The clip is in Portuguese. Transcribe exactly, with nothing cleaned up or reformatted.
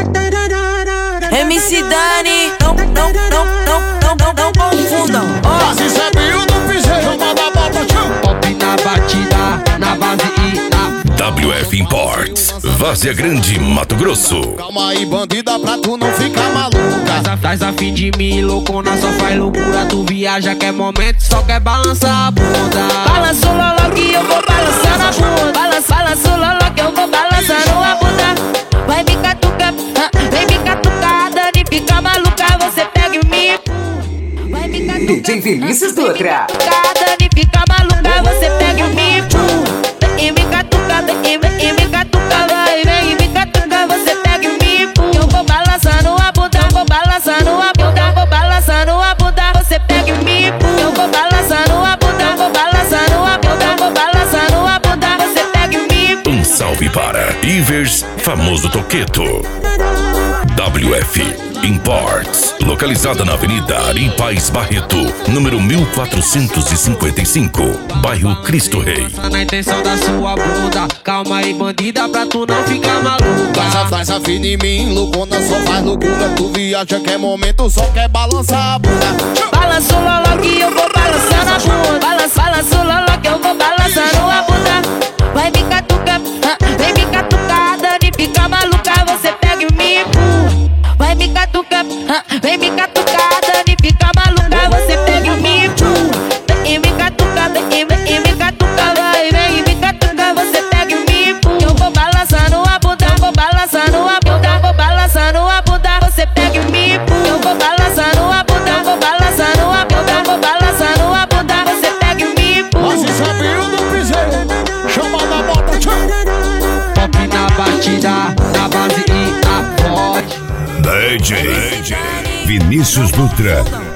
M C Dani, não, não, não, não, não, não, não confundam. Ó, se sabiu do piseiro, chamada bota tchum. Top na batida, na base e na W F Imports, Várzea Grande, Mato Grosso. Calma aí, bandida, pra tu não ficar maluca. Tás a fim de mim, loucona, só faz loucura. Tu viaja, quer momento, só quer balançar a bunda. Balança o loló que eu vou balançar na bunda. Balança, balança o loló que eu vou balançando a bunda. Vai me catucar, vem me catucar, Dani fica maluca, você pega e me. Vai me catucar, D J Vinícius Dutra. Dani fica maluca, você pega e me. Vem me catucar, vem me catucar, vai, vem me catucar, você pega e me. Eu vou balançando a bunda, vou balançando a bunda, vou balançando a bunda, você pega e me. Eu vou balançando a bunda, vou balançando a bunda, vou balançando a bunda, você pega e me. Um salve para Ivers, famoso Toqueto. W F Imports, localizada na Avenida Ari Paz Barreto, número mil quatrocentos e cinquenta e cinco, bairro Cristo Rei. Na intenção da sua bunda, calma aí, bandida, pra tu não ficar maluca. Faz a, faz a fina em mim, loucona, só faz loucura. Tu viaja, quer momento, só quer balançar a bunda. Balança o loló que eu vou balançando a bunda. Balança, balança o loló que eu vou balançando a bunda. Vai me catucar, vem me catucar, Dani fica maluca, você pega e me. Vai me catucar, vem me catucar, Dani fica maluca, você pega e me. Vem me catucar, vem me catucar, vai, vem me catucar, você pega e me. Eu vou balançando a bunda, vou balançando a bunda, vou balançando a bunda, você pega e me. Eu vou balançando a bunda, vou balançando a bunda, vou balançando a bunda, você pega e me. Mas se sabiu do piseiro, chamada bota tchum. Top na batida, na base e na voz. D J Vinícius Dutra.